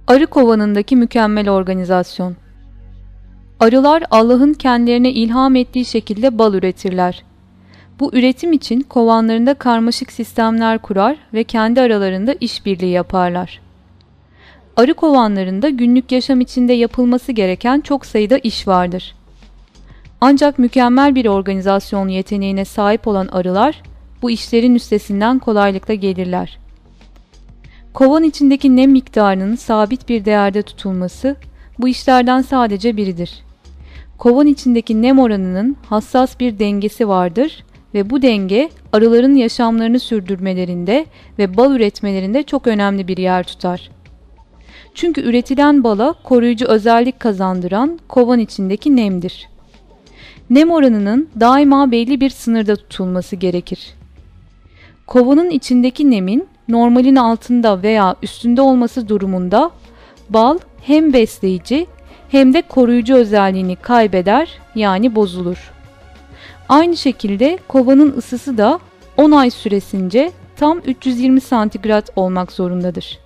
Arı kovanındaki mükemmel organizasyon. Arılar Allah'ın kendilerine ilham ettiği şekilde bal üretirler. Bu üretim için kovanlarında karmaşık sistemler kurar ve kendi aralarında işbirliği yaparlar. Arı kovanlarında günlük yaşam içinde yapılması gereken çok sayıda iş vardır. Ancak mükemmel bir organizasyon yeteneğine sahip olan arılar bu işlerin üstesinden kolaylıkla gelirler. Kovan içindeki nem miktarının sabit bir değerde tutulması bu işlerden sadece biridir. Kovan içindeki nem oranının hassas bir dengesi vardır ve bu denge arıların yaşamlarını sürdürmelerinde ve bal üretmelerinde çok önemli bir yer tutar. Çünkü üretilen bala koruyucu özellik kazandıran kovan içindeki nemdir. Nem oranının daima belli bir sınırda tutulması gerekir. Kovanın içindeki nemin normalin altında veya üstünde olması durumunda bal hem besleyici hem de koruyucu özelliğini kaybeder, yani bozulur. Aynı şekilde kovanın ısısı da 10 ay süresince tam 320 santigrat olmak zorundadır.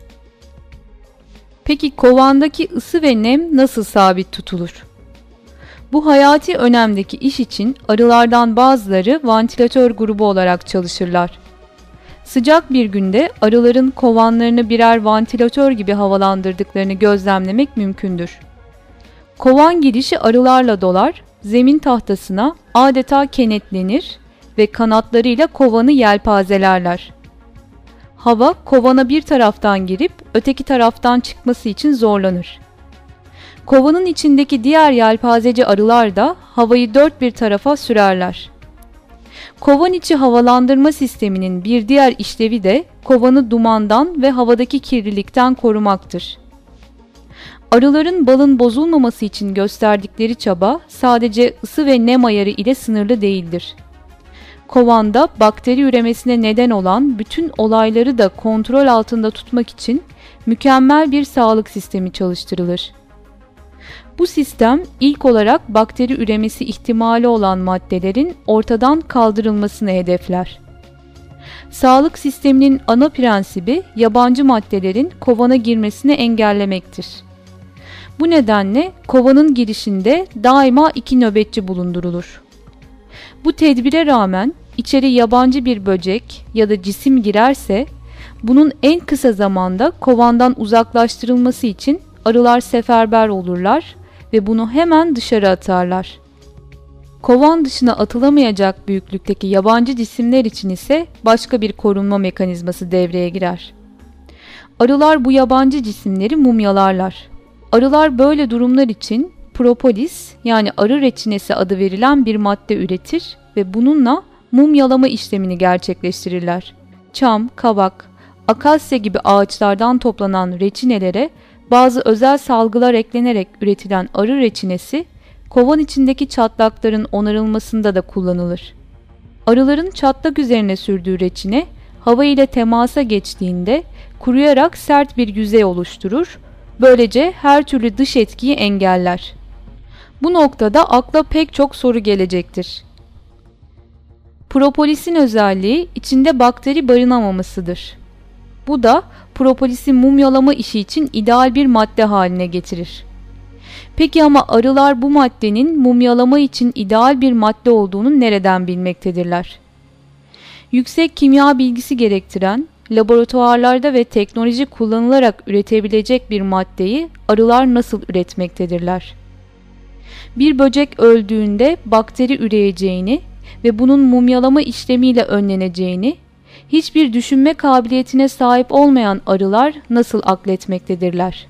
Peki kovandaki ısı ve nem nasıl sabit tutulur? Bu hayati önemdeki iş için arılardan bazıları vantilatör grubu olarak çalışırlar. Sıcak bir günde arıların kovanlarını birer vantilatör gibi havalandırdıklarını gözlemlemek mümkündür. Kovan girişi arılarla dolar, zemin tahtasına adeta kenetlenir ve kanatlarıyla kovanı yelpazelerler. Hava kovana bir taraftan girip öteki taraftan çıkması için zorlanır. Kovanın içindeki diğer yelpazeci arılar da havayı dört bir tarafa sürerler. Kovan içi havalandırma sisteminin bir diğer işlevi de kovanı dumandan ve havadaki kirlilikten korumaktır. Arıların balın bozulmaması için gösterdikleri çaba sadece ısı ve nem ayarı ile sınırlı değildir. Kovanda bakteri üremesine neden olan bütün olayları da kontrol altında tutmak için mükemmel bir sağlık sistemi çalıştırılır. Bu sistem ilk olarak bakteri üremesi ihtimali olan maddelerin ortadan kaldırılmasını hedefler. Sağlık sisteminin ana prensibi yabancı maddelerin kovana girmesini engellemektir. Bu nedenle kovanın girişinde daima 2 nöbetçi bulundurulur. Bu tedbire rağmen içeri yabancı bir böcek ya da cisim girerse bunun en kısa zamanda kovandan uzaklaştırılması için arılar seferber olurlar ve bunu hemen dışarı atarlar. Kovan dışına atılamayacak büyüklükteki yabancı cisimler için ise başka bir korunma mekanizması devreye girer. Arılar bu yabancı cisimleri mumyalarlar. Arılar böyle durumlar için propolis, yani arı reçinesi adı verilen bir madde üretir ve bununla mumyalama işlemini gerçekleştirirler. Çam, kavak, akasya gibi ağaçlardan toplanan reçinelere bazı özel salgılar eklenerek üretilen arı reçinesi, kovan içindeki çatlakların onarılmasında da kullanılır. Arıların çatlak üzerine sürdüğü reçine, hava ile temasa geçtiğinde kuruyarak sert bir yüzey oluşturur, böylece her türlü dış etkiyi engeller. Bu noktada akla pek çok soru gelecektir. Propolisin özelliği içinde bakteri barınamamasıdır. Bu da propolisi mumyalama işi için ideal bir madde haline getirir. Peki ama arılar bu maddenin mumyalama için ideal bir madde olduğunu nereden bilmektedirler? Yüksek kimya bilgisi gerektiren, laboratuvarlarda ve teknoloji kullanılarak üretebilecek bir maddeyi arılar nasıl üretmektedirler? Bir böcek öldüğünde bakteri üreyeceğini ve bunun mumyalama işlemiyle önleneceğini hiçbir düşünme kabiliyetine sahip olmayan arılar nasıl akletmektedirler?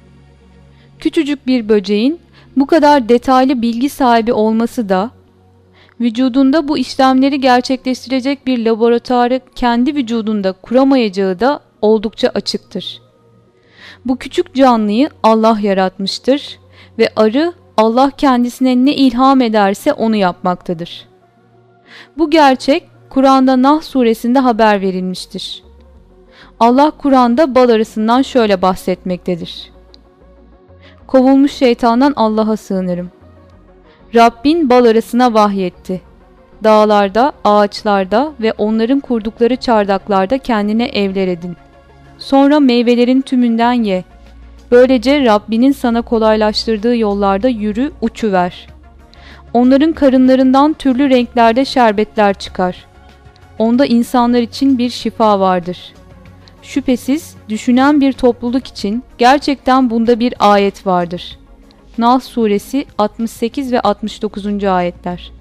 Küçücük bir böceğin bu kadar detaylı bilgi sahibi olması da, vücudunda bu işlemleri gerçekleştirecek bir laboratuvarı kendi vücudunda kuramayacağı da oldukça açıktır. Bu küçük canlıyı Allah yaratmıştır ve arı Allah kendisine ne ilham ederse onu yapmaktadır. Bu gerçek Kur'an'da Nahl suresinde haber verilmiştir. Allah Kur'an'da bal arısından şöyle bahsetmektedir. Kovulmuş şeytandan Allah'a sığınırım. Rabbin bal arısına vahyetti. Dağlarda, ağaçlarda ve onların kurdukları çardaklarda kendine evler edin. Sonra meyvelerin tümünden ye. Böylece Rabbinin sana kolaylaştırdığı yollarda yürü, uçuver. Onların karınlarından türlü renklerde şerbetler çıkar. Onda insanlar için bir şifa vardır. Şüphesiz düşünen bir topluluk için gerçekten bunda bir ayet vardır. Nahl Suresi 68 ve 69. ayetler.